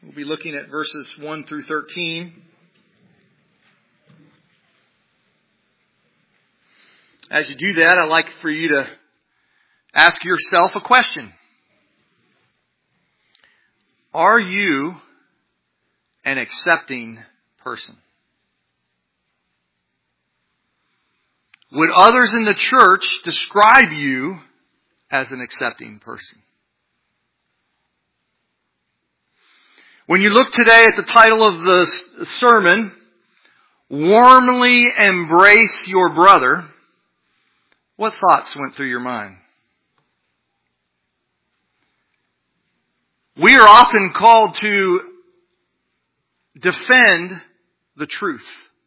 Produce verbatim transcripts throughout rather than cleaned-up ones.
We'll be looking at verses one through thirteen. As you do that, I'd like for you to ask yourself a question. Are you an accepting person? Would others in the church describe you as an accepting person? When you look today at the title of the sermon, Warmly Embrace Your Brother, what thoughts went through your mind? We are often called to defend the truth.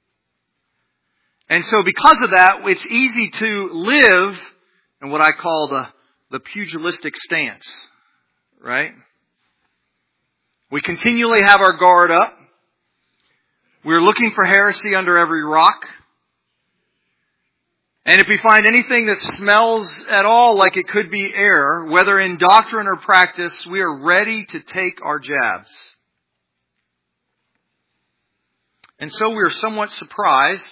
And so because of that, it's easy to live in what I call the, the pugilistic stance, right? We continually have our guard up. We're looking for heresy under every rock. And if we find anything that smells at all like it could be error, whether in doctrine or practice, we are ready to take our jabs. And so we are somewhat surprised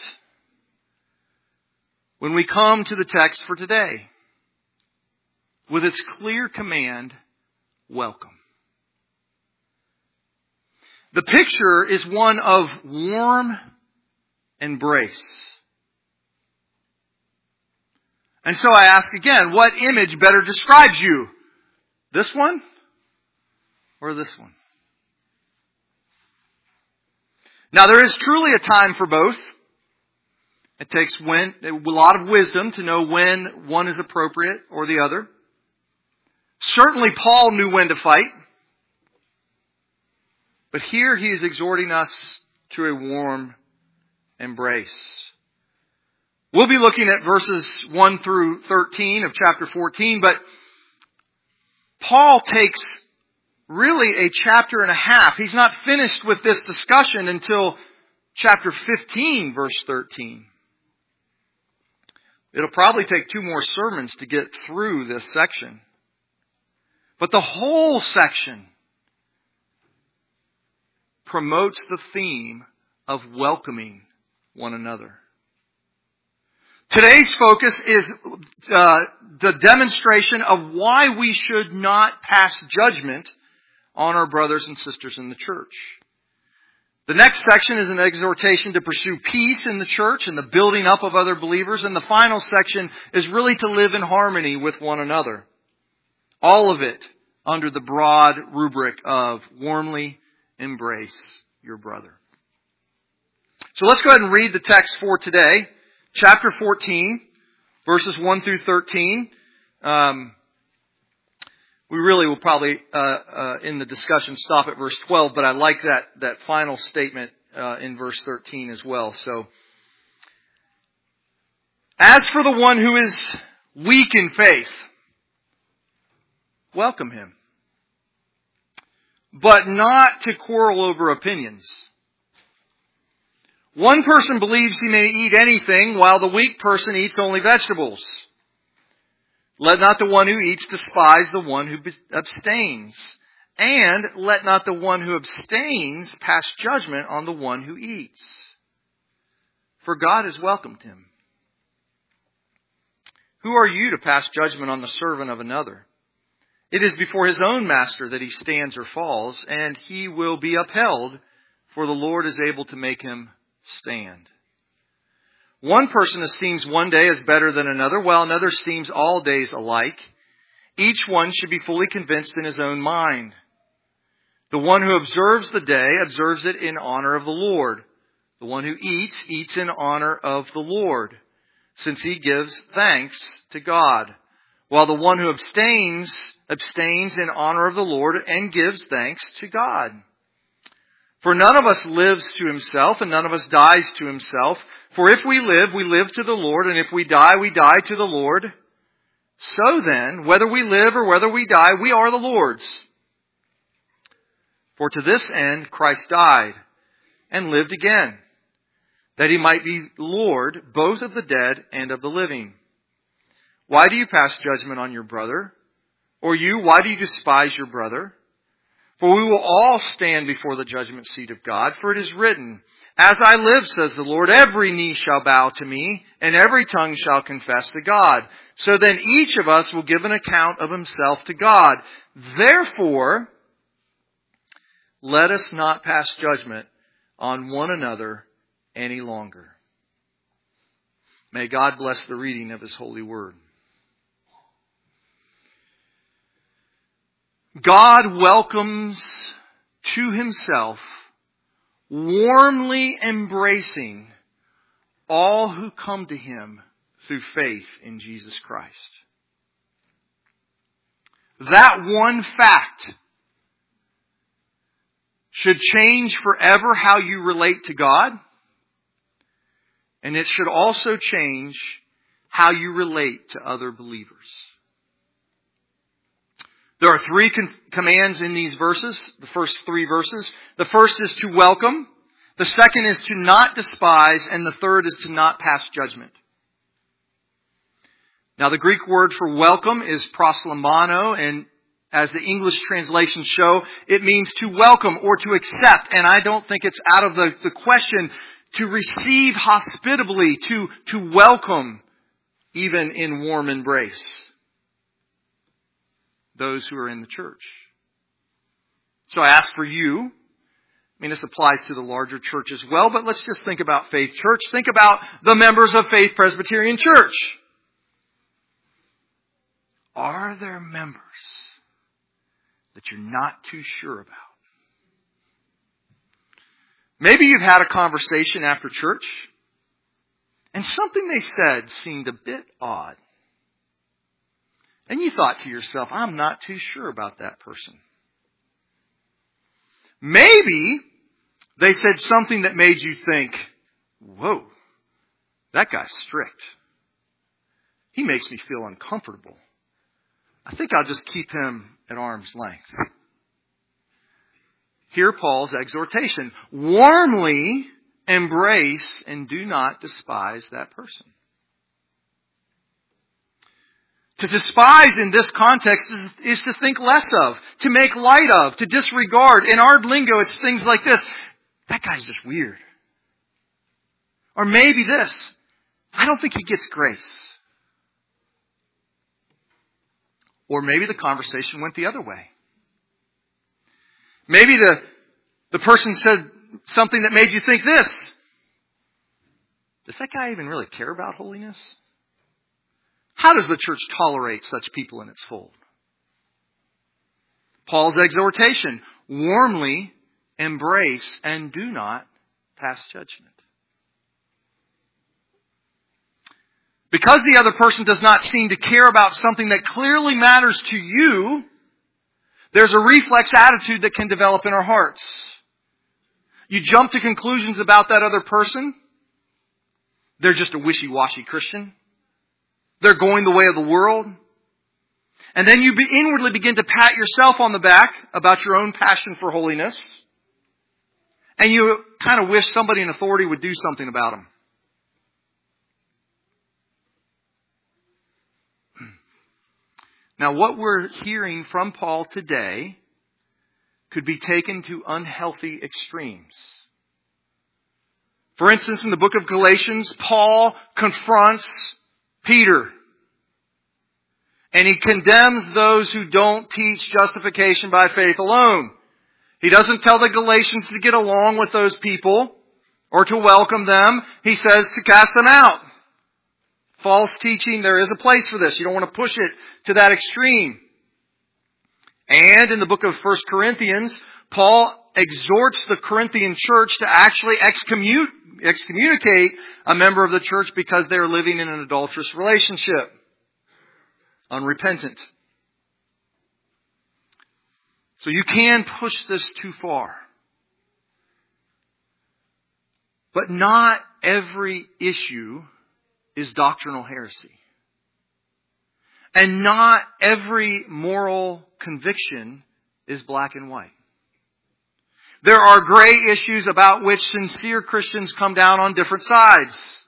when we come to the text for today with its clear command, welcome. The picture is one of warm embrace. And so I ask again, what image better describes you? This one or this one? Now there is truly a time for both. It takes when, a lot of wisdom to know when one is appropriate or the other. Certainly Paul knew when to fight. But here he is exhorting us to a warm embrace. We'll be looking at verses one through thirteen of chapter fourteen, but Paul takes really a chapter and a half. He's not finished with this discussion until chapter fifteen, verse thirteen. It'll probably take two more sermons to get through this section. But the whole section promotes the theme of welcoming one another. Today's focus is uh, the demonstration of why we should not pass judgment on our brothers and sisters in the church. The next section is an exhortation to pursue peace in the church and the building up of other believers. And the final section is really to live in harmony with one another. All of it under the broad rubric of warmly embrace your brother. So let's go ahead and read the text for today. Chapter fourteen, verses one through thirteen. Um, we really will probably, uh, uh, in the discussion, stop at verse twelve, but I like that, that final statement uh, in verse thirteen as well. So, as for the one who is weak in faith, welcome him, but not to quarrel over opinions. One person believes he may eat anything, while the weak person eats only vegetables. Let not the one who eats despise the one who abstains. And let not the one who abstains pass judgment on the one who eats. For God has welcomed him. Who are you to pass judgment on the servant of another? It is before his own master that he stands or falls, and he will be upheld, for the Lord is able to make him stand. One person esteems one day as better than another, while another esteems all days alike. Each one should be fully convinced in his own mind. The one who observes the day observes it in honor of the Lord. The one who eats, eats in honor of the Lord, since he gives thanks to God. While the one who abstains, abstains in honor of the Lord and gives thanks to God. For none of us lives to himself, and none of us dies to himself. For if we live, we live to the Lord, and if we die, we die to the Lord. So then, whether we live or whether we die, we are the Lord's. For to this end Christ died, and lived again, that he might be Lord both of the dead and of the living. Why do you pass judgment on your brother? Or you, why do you despise your brother? For we will all stand before the judgment seat of God, for it is written, As I live, says the Lord, every knee shall bow to me, and every tongue shall confess to God. So then each of us will give an account of himself to God. Therefore, let us not pass judgment on one another any longer. May God bless the reading of His holy word. God welcomes to Himself, warmly embracing all who come to Him through faith in Jesus Christ. That one fact should change forever how you relate to God, and it should also change how you relate to other believers. There are three con- commands in these verses, the first three verses. The first is to welcome. The second is to not despise. And the third is to not pass judgment. Now the Greek word for welcome is proslamano, and as the English translations show, it means to welcome or to accept. And I don't think it's out of the, the question to receive hospitably, to, to welcome, even in warm embrace, those who are in the church. So I ask for you, I mean this applies to the larger church as well, but let's just think about Faith Church. Think about the members of Faith Presbyterian Church. Are there members that you're not too sure about? Maybe you've had a conversation after church and something they said seemed a bit odd. And you thought to yourself, I'm not too sure about that person. Maybe they said something that made you think, whoa, that guy's strict. He makes me feel uncomfortable. I think I'll just keep him at arm's length. Hear Paul's exhortation. Warmly embrace and do not despise that person. To despise in this context is, is to think less of, to make light of, to disregard. In our lingo, it's things like this. That guy's just weird. Or maybe this. I don't think he gets grace. Or maybe the conversation went the other way. Maybe the, the person said something that made you think this. Does that guy even really care about holiness? How does the church tolerate such people in its fold? Paul's exhortation, warmly embrace and do not pass judgment. Because the other person does not seem to care about something that clearly matters to you, there's a reflex attitude that can develop in our hearts. You jump to conclusions about that other person. They're just a wishy-washy Christian. They're going the way of the world. And then you be inwardly begin to pat yourself on the back about your own passion for holiness. And you kind of wish somebody in authority would do something about them. Now, what we're hearing from Paul today could be taken to unhealthy extremes. For instance, in the book of Galatians, Paul confronts Peter. And he condemns those who don't teach justification by faith alone. He doesn't tell the Galatians to get along with those people or to welcome them. He says to cast them out. False teaching, there is a place for this. You don't want to push it to that extreme. And in the book of First Corinthians, Paul exhorts the Corinthian church to actually excommu- excommunicate a member of the church because they are living in an adulterous relationship. Unrepentant. So you can push this too far. But not every issue is doctrinal heresy. And not every moral conviction is black and white. There are gray issues about which sincere Christians come down on different sides.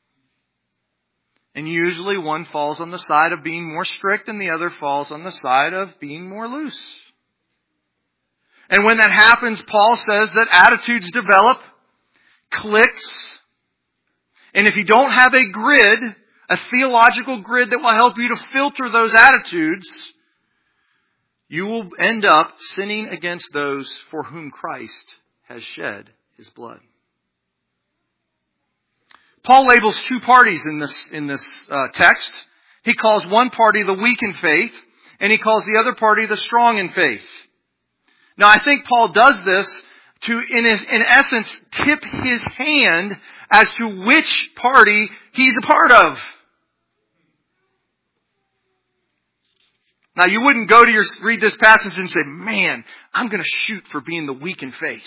And usually one falls on the side of being more strict and the other falls on the side of being more loose. And when that happens, Paul says that attitudes develop, cliques. And if you don't have a grid, a theological grid that will help you to filter those attitudes, you will end up sinning against those for whom Christ has shed His blood. Paul labels two parties in this, in this uh, text. He calls one party the weak in faith, and he calls the other party the strong in faith. Now, I think Paul does this to, in, his, in essence, tip his hand as to which party he's a part of. Now, you wouldn't go to your, read this passage and say, man, I'm going to shoot for being the weak in faith.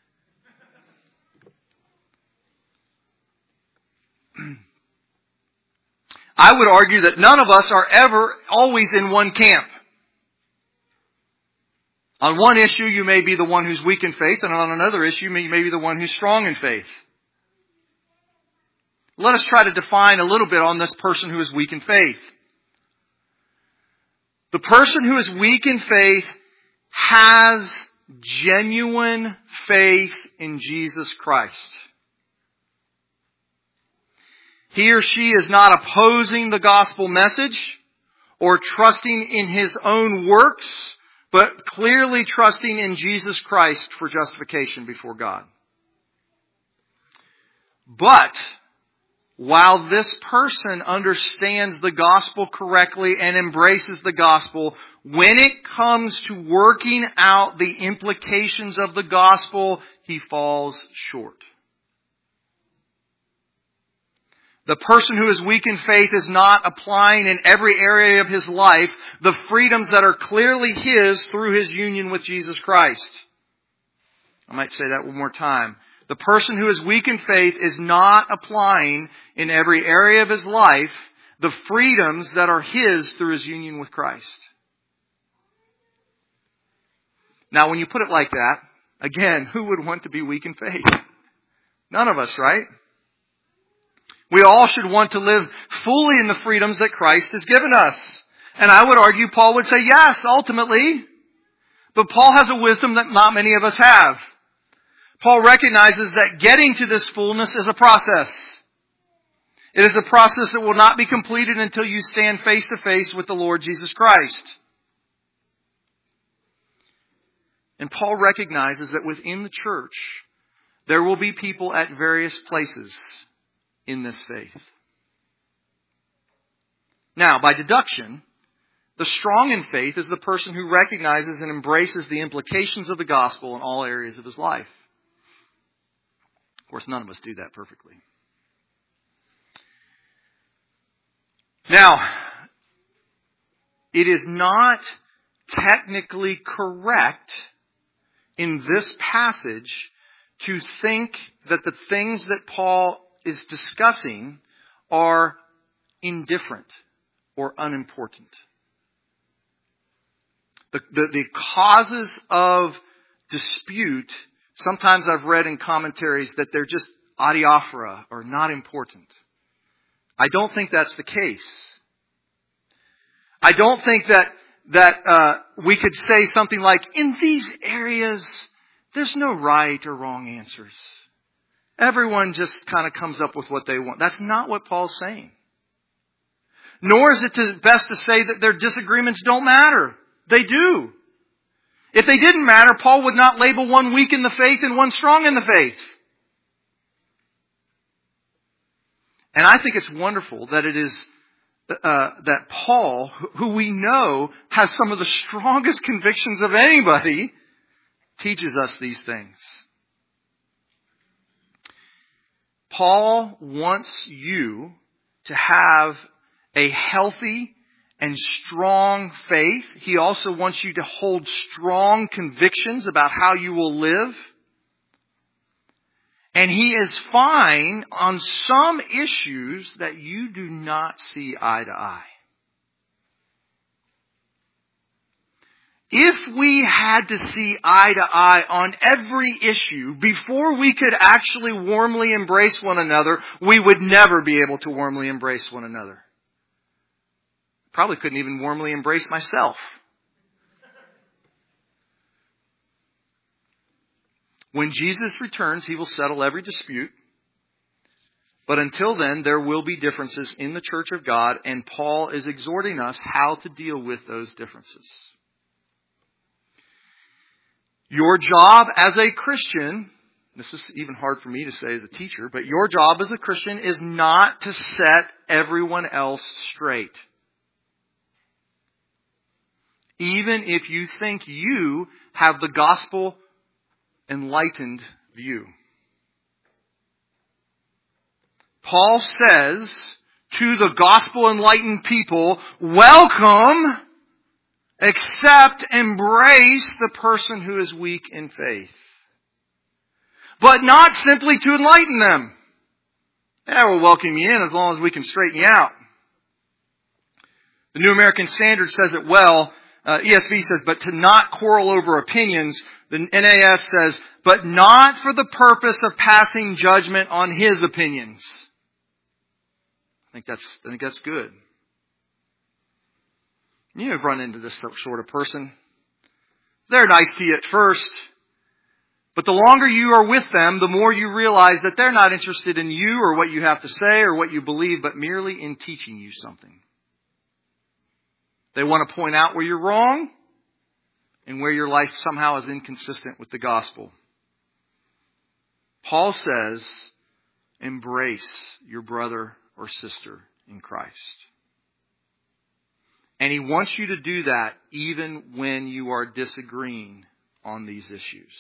I would argue that none of us are ever always in one camp. On one issue, you may be the one who's weak in faith, and on another issue, you may be the one who's strong in faith. Let us try to define a little bit on this person who is weak in faith. The person who is weak in faith has genuine faith in Jesus Christ. He or she is not opposing the gospel message or trusting in his own works, but clearly trusting in Jesus Christ for justification before God. But while this person understands the gospel correctly and embraces the gospel, when it comes to working out the implications of the gospel, he falls short. The person who is weak in faith is not applying in every area of his life the freedoms that are clearly his through his union with Jesus Christ. I might say that one more time. The person who is weak in faith is not applying in every area of his life the freedoms that are his through his union with Christ. Now, when you put it like that, again, who would want to be weak in faith? None of us, right? We all should want to live fully in the freedoms that Christ has given us. And I would argue Paul would say yes, ultimately. But Paul has a wisdom that not many of us have. Paul recognizes that getting to this fullness is a process. It is a process that will not be completed until you stand face to face with the Lord Jesus Christ. And Paul recognizes that within the church, there will be people at various places in this faith. Now, by deduction, the strong in faith is the person who recognizes and embraces the implications of the gospel in all areas of his life. Of course, none of us do that perfectly. Now, it is not technically correct in this passage to think that the things that Paul is discussing are indifferent or unimportant. The, the, the causes of dispute, sometimes I've read in commentaries that they're just adiaphora or not important. I don't think that's the case. I don't think that that uh, we could say something like, in these areas, there's no right or wrong answers. Everyone just kind of comes up with what they want. That's not what Paul's saying. Nor is it to, best to say that their disagreements don't matter. They do. If they didn't matter, Paul would not label one weak in the faith and one strong in the faith. And I think it's wonderful that it is uh, that Paul, who we know has some of the strongest convictions of anybody, teaches us these things. Paul wants you to have a healthy and strong faith. He also wants you to hold strong convictions about how you will live. And he is fine on some issues that you do not see eye to eye. If we had to see eye to eye on every issue before we could actually warmly embrace one another, we would never be able to warmly embrace one another. Probably couldn't even warmly embrace myself. When Jesus returns, he will settle every dispute. But until then, there will be differences in the church of God, and Paul is exhorting us how to deal with those differences. Your job as a Christian, this is even hard for me to say as a teacher, but your job as a Christian is not to set everyone else straight. Even if you think you have the gospel enlightened view. Paul says to the gospel enlightened people, welcome, accept, embrace the person who is weak in faith. But not simply to enlighten them. Yeah, we'll welcome you in as long as we can straighten you out. The New American Standard says it well. Uh, E S V says, but to not quarrel over opinions. The N A S says, but not for the purpose of passing judgment on his opinions. I think that's, I think that's good. You have run into this sort of person. They're nice to you at first. But the longer you are with them, the more you realize that they're not interested in you or what you have to say or what you believe, but merely in teaching you something. They want to point out where you're wrong and where your life somehow is inconsistent with the gospel. Paul says, embrace your brother or sister in Christ. And he wants you to do that even when you are disagreeing on these issues.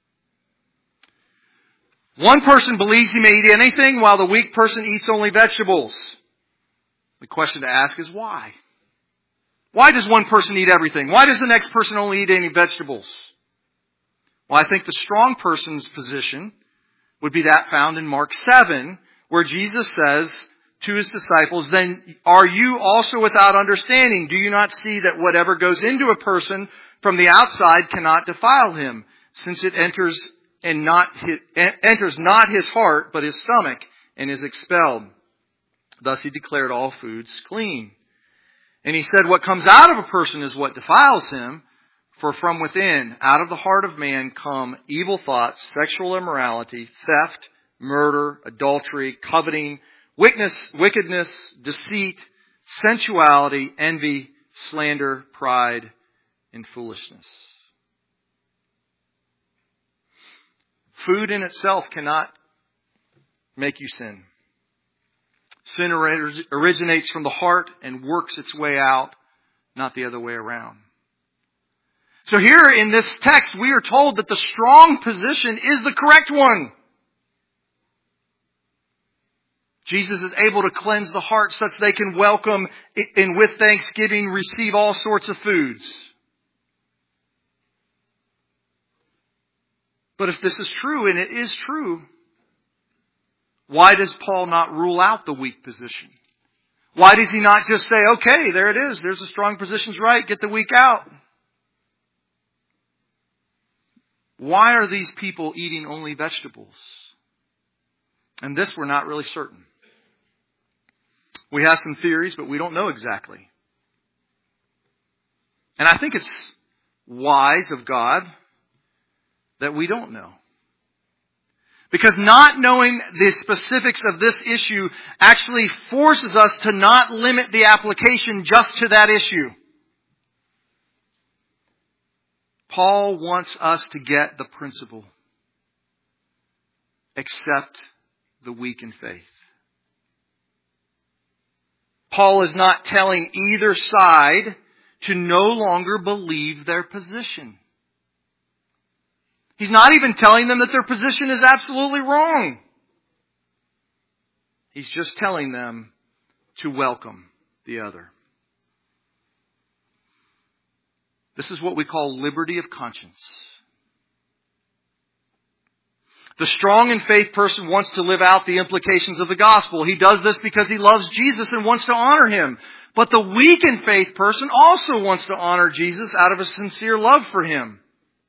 One person believes he may eat anything while the weak person eats only vegetables. The question to ask is why? Why does one person eat everything? Why does the next person only eat any vegetables? Well, I think the strong person's position would be that found in Mark seven, where Jesus says to his disciples, then are you also without understanding? Do you not see that whatever goes into a person from the outside cannot defile him, since it enters and not his, enters not his heart, but his stomach, and is expelled? Thus he declared all foods clean. And he said, what comes out of a person is what defiles him, for from within, out of the heart of man, come evil thoughts, sexual immorality, theft, murder, adultery, coveting, wickedness, wickedness, deceit, sensuality, envy, slander, pride, and foolishness. Food in itself cannot make you sin. Sin originates from the heart and works its way out, not the other way around. So here in this text, we are told that the strong position is the correct one. Jesus is able to cleanse the heart such they can welcome and with thanksgiving receive all sorts of foods. But if this is true, and it is true, why does Paul not rule out the weak position? Why does he not just say, okay, there it is. There's the strong position's right. Get the weak out. Why are these people eating only vegetables? And this we're not really certain. We have some theories, but we don't know exactly. And I think it's wise of God that we don't know. Because not knowing the specifics of this issue actually forces us to not limit the application just to that issue. Paul wants us to get the principle. Accept the weak in faith. Paul is not telling either side to no longer believe their position. He's not even telling them that their position is absolutely wrong. He's just telling them to welcome the other. This is what we call liberty of conscience. The strong in faith person wants to live out the implications of the gospel. He does this because he loves Jesus and wants to honor him. But the weak in faith person also wants to honor Jesus out of a sincere love for him.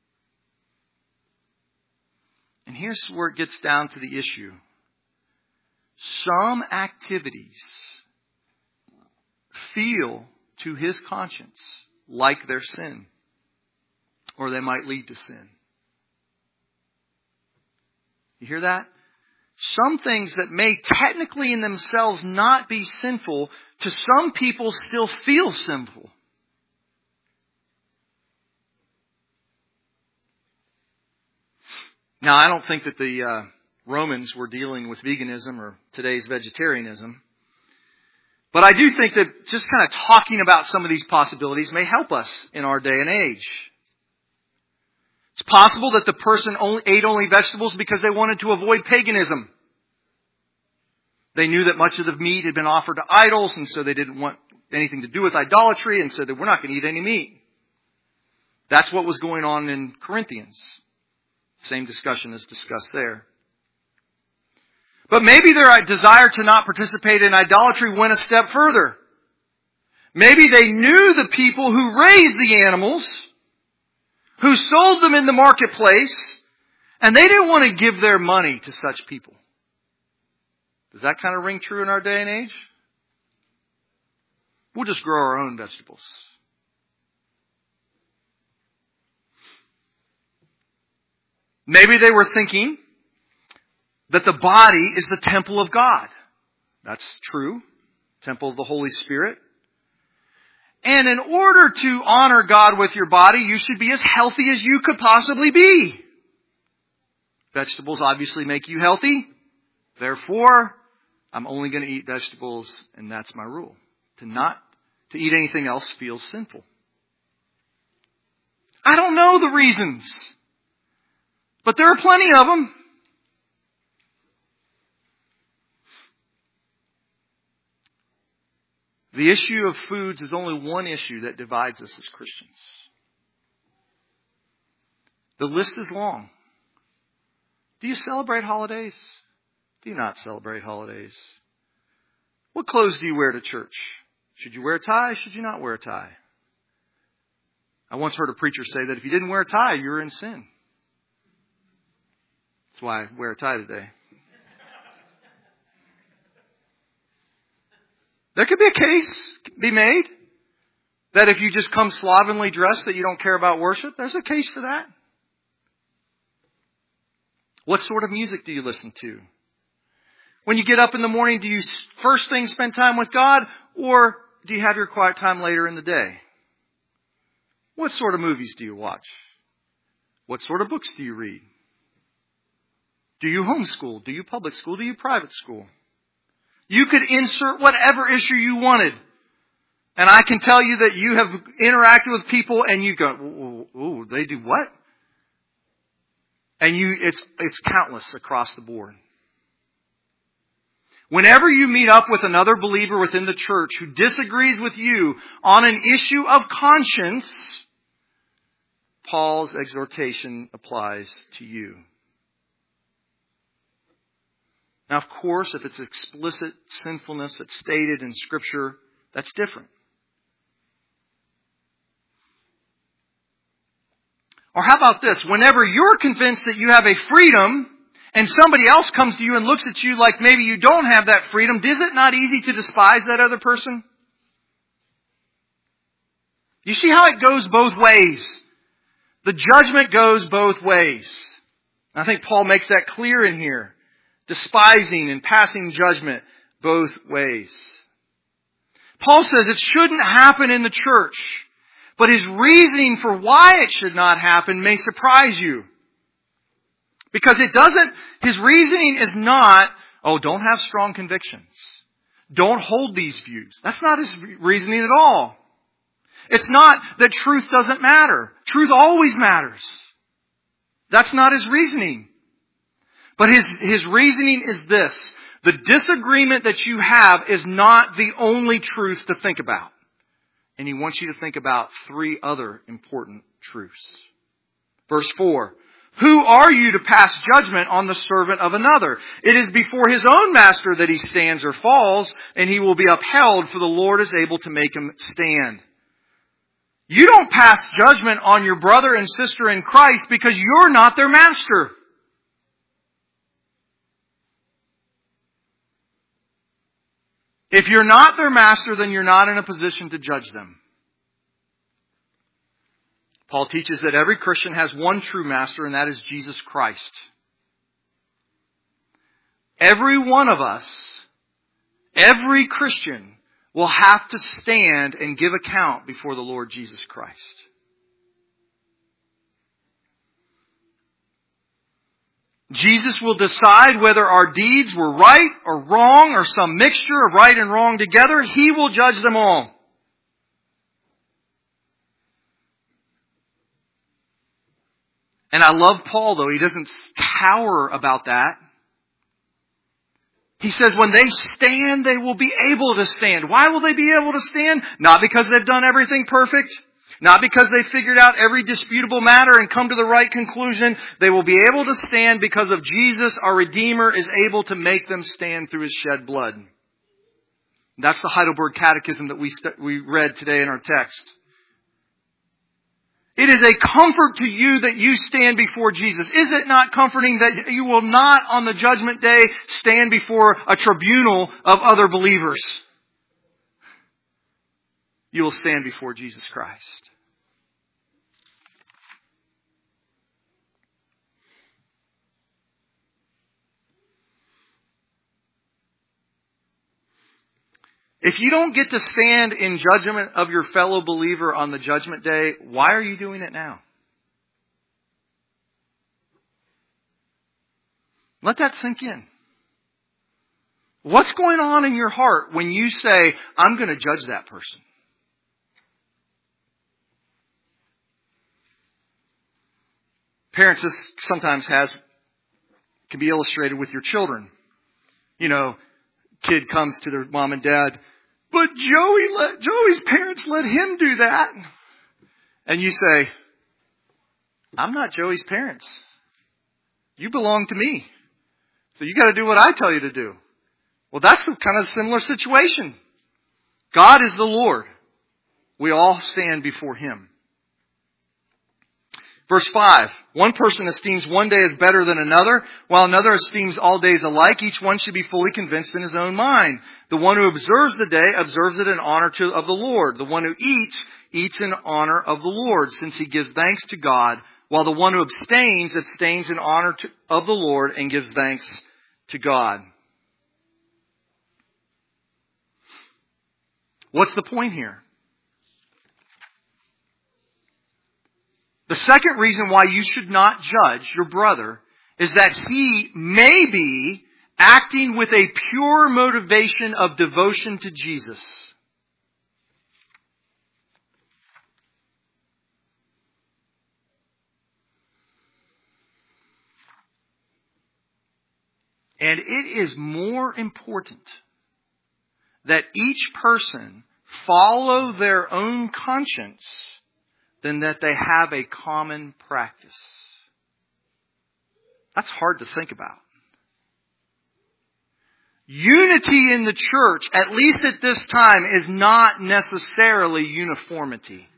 And here's where it gets down to the issue. Some activities feel to his conscience like their sin, or they might lead to sin. You hear that? Some things that may technically in themselves not be sinful, to some people still feel sinful. Now, I don't think that the uh, Romans were dealing with veganism or today's vegetarianism. But I do think that just kind of talking about some of these possibilities may help us in our day and age. It's possible that the person only ate only vegetables because they wanted to avoid paganism. They knew that much of the meat had been offered to idols, and so they didn't want anything to do with idolatry, and so they were not going to eat any meat. That's what was going on in Corinthians. Same discussion is discussed there. But maybe their desire to not participate in idolatry went a step further. Maybe they knew the people who raised the animals, who sold them in the marketplace, and they didn't want to give their money to such people. Does that kind of ring true in our day and age? We'll just grow our own vegetables. Maybe they were thinking that the body is the temple of God. That's true. Temple of the Holy Spirit. And in order to honor God with your body, you should be as healthy as you could possibly be. Vegetables obviously make you healthy. Therefore, I'm only going to eat vegetables, and that's my rule. To not to eat anything else feels sinful. I don't know the reasons, but there are plenty of them. The issue of foods is only one issue that divides us as Christians. The list is long. Do you celebrate holidays? Do you not celebrate holidays? What clothes do you wear to church? Should you wear a tie? Should you not wear a tie? I once heard a preacher say that if you didn't wear a tie, you were in sin. That's why I wear a tie today. There could be a case be made that if you just come slovenly dressed that you don't care about worship. There's a case for that. What sort of music do you listen to? When you get up in the morning, do you first thing spend time with God, or do you have your quiet time later in the day? What sort of movies do you watch? What sort of books do you read? Do you homeschool? Do you public school? Do you private school? You could insert whatever issue you wanted. And I can tell you that you have interacted with people and you go, ooh, ooh, they do what? And you, it's, it's countless across the board. Whenever you meet up with another believer within the church who disagrees with you on an issue of conscience, Paul's exhortation applies to you. Now, of course, if it's explicit sinfulness that's stated in Scripture, that's different. Or how about this? Whenever you're convinced that you have a freedom and somebody else comes to you and looks at you like maybe you don't have that freedom, is it not easy to despise that other person? You see how it goes both ways. The judgment goes both ways. I think Paul makes that clear in here. Despising and passing judgment both ways. Paul says it shouldn't happen in the church, but his reasoning for why it should not happen may surprise you. Because it doesn't, his reasoning is not, oh, don't have strong convictions. Don't hold these views. That's not his reasoning at all. It's not that truth doesn't matter. Truth always matters. That's not his reasoning. But his, his reasoning is this. The disagreement that you have is not the only truth to think about. And he wants you to think about three other important truths. Verse four. Who are you to pass judgment on the servant of another? It is before his own master that he stands or falls, and he will be upheld, for the Lord is able to make him stand. You don't pass judgment on your brother and sister in Christ because you're not their master. If you're not their master, then you're not in a position to judge them. Paul teaches that every Christian has one true master, and that is Jesus Christ. Every one of us, every Christian, will have to stand and give account before the Lord Jesus Christ. Jesus will decide whether our deeds were right or wrong or some mixture of right and wrong together. He will judge them all. And I love Paul, though. He doesn't cower about that. He says when they stand, they will be able to stand. Why will they be able to stand? Not because they've done everything perfect. Not because they figured out every disputable matter and come to the right conclusion. They will be able to stand because of Jesus, our Redeemer, is able to make them stand through His shed blood. That's the Heidelberg Catechism that we st- we read today in our text. It is a comfort to you that you stand before Jesus. Is it not comforting that you will not on the judgment day stand before a tribunal of other believers? You will stand before Jesus Christ. If you don't get to stand in judgment of your fellow believer on the judgment day, why are you doing it now? Let that sink in. What's going on in your heart when you say, I'm going to judge that person? Parents, this sometimes has, can be illustrated with your children. You know, kid comes to their mom and dad, but Joey let, Joey's parents let him do that. And you say, I'm not Joey's parents. You belong to me. So you got to do what I tell you to do. Well, that's kind of a similar situation. God is the Lord. We all stand before Him. Verse five, one person esteems one day as better than another, while another esteems all days alike. Each one should be fully convinced in his own mind. The one who observes the day observes it in honor to, of the Lord. The one who eats, eats in honor of the Lord, since he gives thanks to God, while the one who abstains, abstains in honor to, of the Lord and gives thanks to God. What's the point here? The second reason why you should not judge your brother is that he may be acting with a pure motivation of devotion to Jesus. And it is more important that each person follow their own conscience than that they have a common practice. That's hard to think about. Unity in the church, at least at this time, is not necessarily uniformity.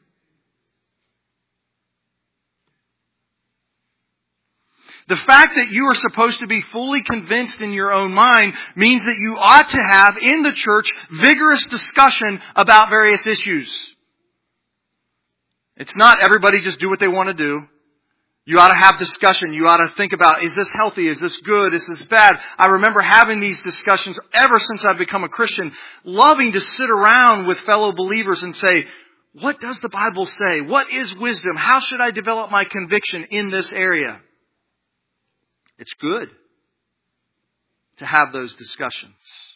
The fact that you are supposed to be fully convinced in your own mind means that you ought to have in the church vigorous discussion about various issues. It's not everybody just do what they want to do. You ought to have discussion. You ought to think about, is this healthy? Is this good? Is this bad? I remember having these discussions ever since I've become a Christian, loving to sit around with fellow believers and say, what does the Bible say? What is wisdom? How should I develop my conviction in this area? It's good to have those discussions.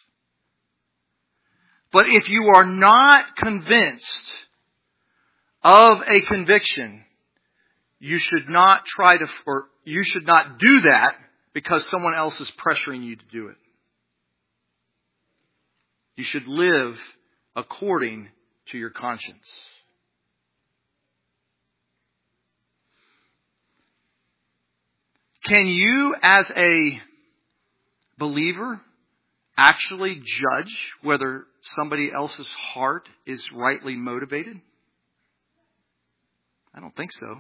But if you are not convinced of a conviction, you should not try to, or you should not do that because someone else is pressuring you to do it. You should live according to your conscience. Can you, as a believer, actually judge whether somebody else's heart is rightly motivated? I don't think so.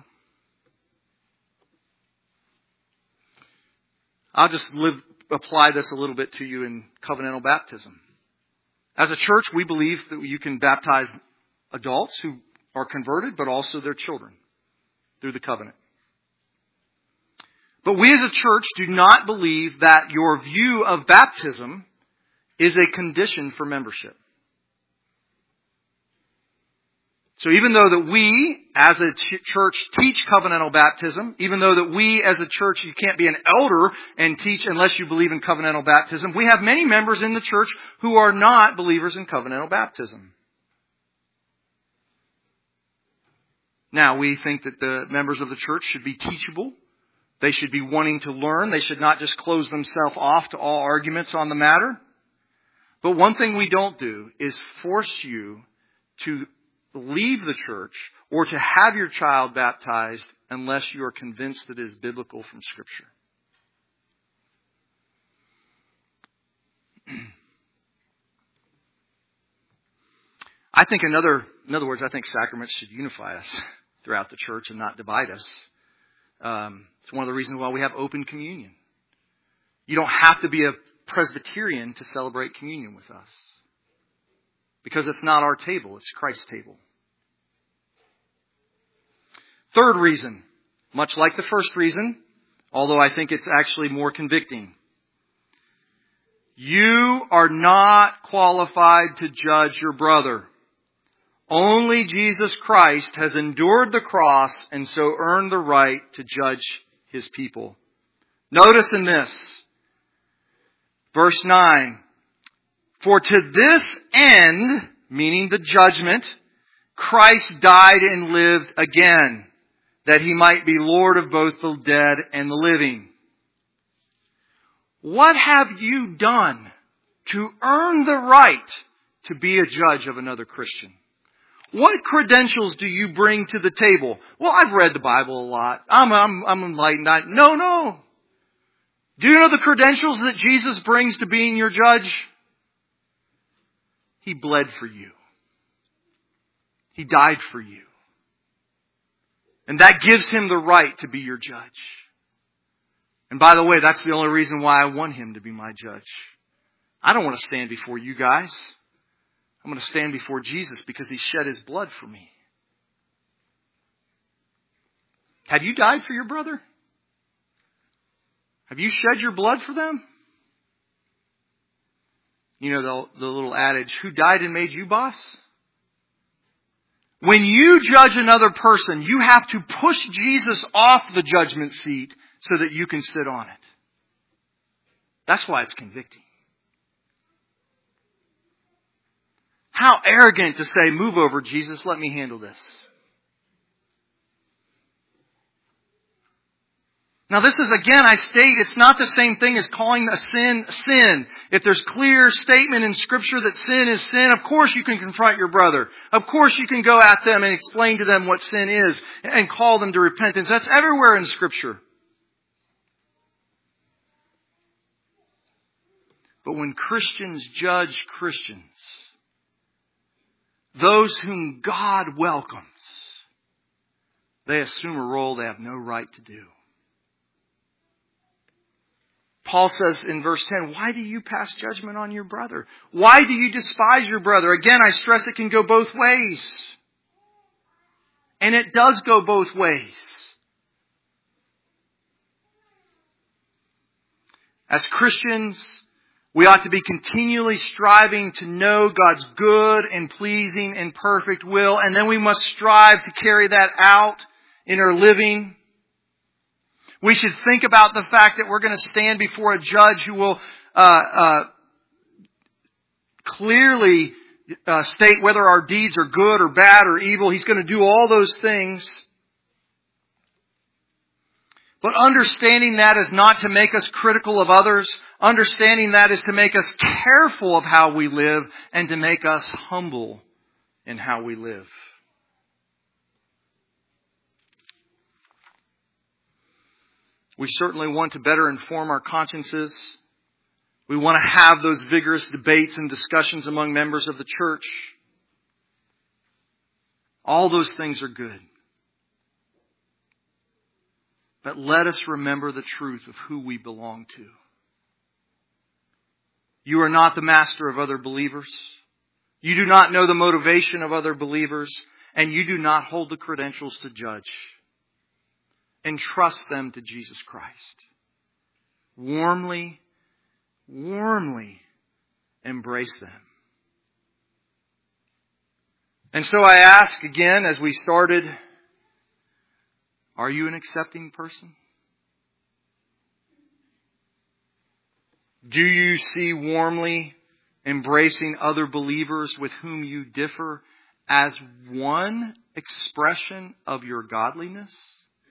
I'll just live, apply this a little bit to you in covenantal baptism. As a church, we believe that you can baptize adults who are converted, but also their children through the covenant. But we as a church do not believe that your view of baptism is a condition for membership. So even though that we as a ch- church teach covenantal baptism, even though that we as a church, you can't be an elder and teach unless you believe in covenantal baptism, we have many members in the church who are not believers in covenantal baptism. Now, we think that the members of the church should be teachable. They should be wanting to learn. They should not just close themselves off to all arguments on the matter. But one thing we don't do is force you to leave the church or to have your child baptized unless you are convinced that it is biblical from Scripture. I think another, in other words, I think sacraments should unify us throughout the church and not divide us. Um, it's one of the reasons why we have open communion. You don't have to be a Presbyterian to celebrate communion with us. Because it's not our table, it's Christ's table. Third reason, much like the first reason, although I think it's actually more convicting. You are not qualified to judge your brother. Only Jesus Christ has endured the cross and so earned the right to judge His people. Notice in this, verse nine, for to this end, meaning the judgment, Christ died and lived again, that He might be Lord of both the dead and the living. What have you done to earn the right to be a judge of another Christian? What credentials do you bring to the table? Well, I've read the Bible a lot. I'm, I'm, I'm enlightened. I, no, no. Do you know the credentials that Jesus brings to being your judge? He bled for you. He died for you. And that gives Him the right to be your judge. And by the way, that's the only reason why I want Him to be my judge. I don't want to stand before you guys. I'm going to stand before Jesus because He shed His blood for me. Have you died for your brother? Have you shed your blood for them? You know the, the little adage, who died and made you boss? When you judge another person, you have to push Jesus off the judgment seat so that you can sit on it. That's why it's convicting. How arrogant to say, move over, Jesus, let me handle this. Now this is, again, I state, it's not the same thing as calling a sin sin. If there's clear statement in Scripture that sin is sin, of course you can confront your brother. Of course you can go at them and explain to them what sin is and call them to repentance. That's everywhere in Scripture. But when Christians judge Christians, those whom God welcomes, they assume a role they have no right to do. Paul says in verse ten, why do you pass judgment on your brother? Why do you despise your brother? Again, I stress it can go both ways. And it does go both ways. As Christians, we ought to be continually striving to know God's good and pleasing and perfect will. And then we must strive to carry that out in our living. We should think about the fact that we're going to stand before a judge who will uh, uh, clearly uh, state whether our deeds are good or bad or evil. He's going to do all those things. But understanding that is not to make us critical of others. Understanding that is to make us careful of how we live and to make us humble in how we live. We certainly want to better inform our consciences. We want to have those vigorous debates and discussions among members of the church. All those things are good. But let us remember the truth of who we belong to. You are not the master of other believers. You do not know the motivation of other believers. And you do not hold the credentials to judge. entrust them to Jesus Christ. Warmly, warmly embrace them. And so I ask again, as we started, are you an accepting person? Do you see warmly embracing other believers with whom you differ as one expression of your godliness?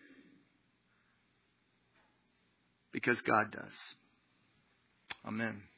Because God does. Amen.